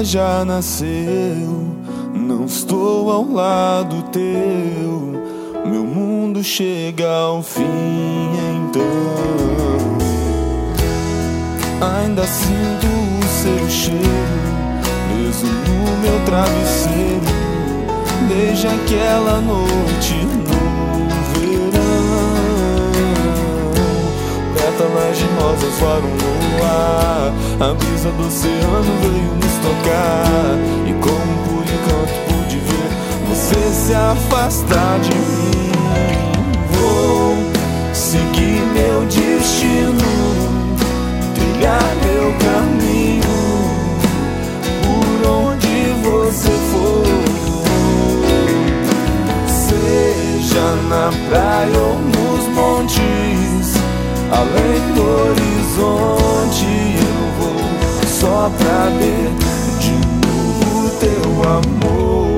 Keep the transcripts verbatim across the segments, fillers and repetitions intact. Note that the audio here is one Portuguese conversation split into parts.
dia já nasceu, não estou ao lado teu, meu mundo chega ao fim então. Ainda sinto o seu cheiro preso no meu travesseiro, desde aquela noite no verão. Pétalas de rosas voaram no ar, a brisa do oceano veio nos tocar, e como por encanto pude ver você se afastar de mim. Vou seguir meu destino, trilhar meu caminho, por onde você for, seja na praia ou nos montes, além do horizonte eu vou, só pra ver de novo teu amor.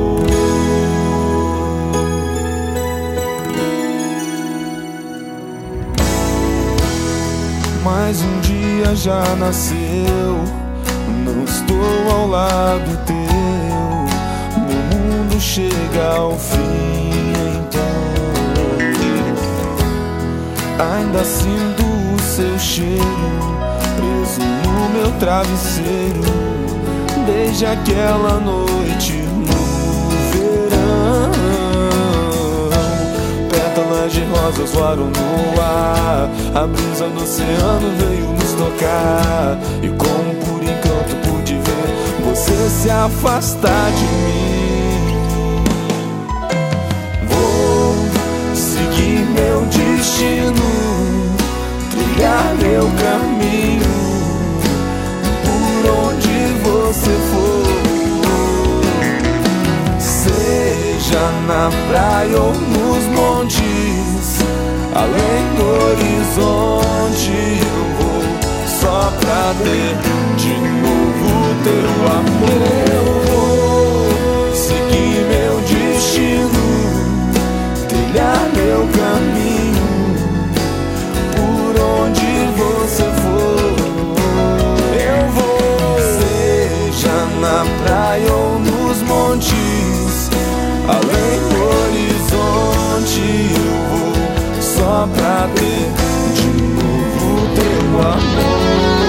Mais um dia já nasceu, não estou ao lado teu, meu mundo chega ao fim então. Ainda sinto o seu cheiro preso no meu travesseiro, desde aquela noite no verão. Pétalas de rosas voaram no ar, a brisa do oceano veio nos tocar, e como por encanto pude ver você se afastar de mim. Vou seguir meu destino, trilhar meu caminho, por onde você for, seja na praia ou nos montes, além do horizonte eu vou, só pra ver de novo teu amor. Eu vou seguir meu destino, trilhar meu caminho, por onde você for, eu vou, seja na praia ou nos montes, além do horizonte eu vou, só pra ter de novo teu amor.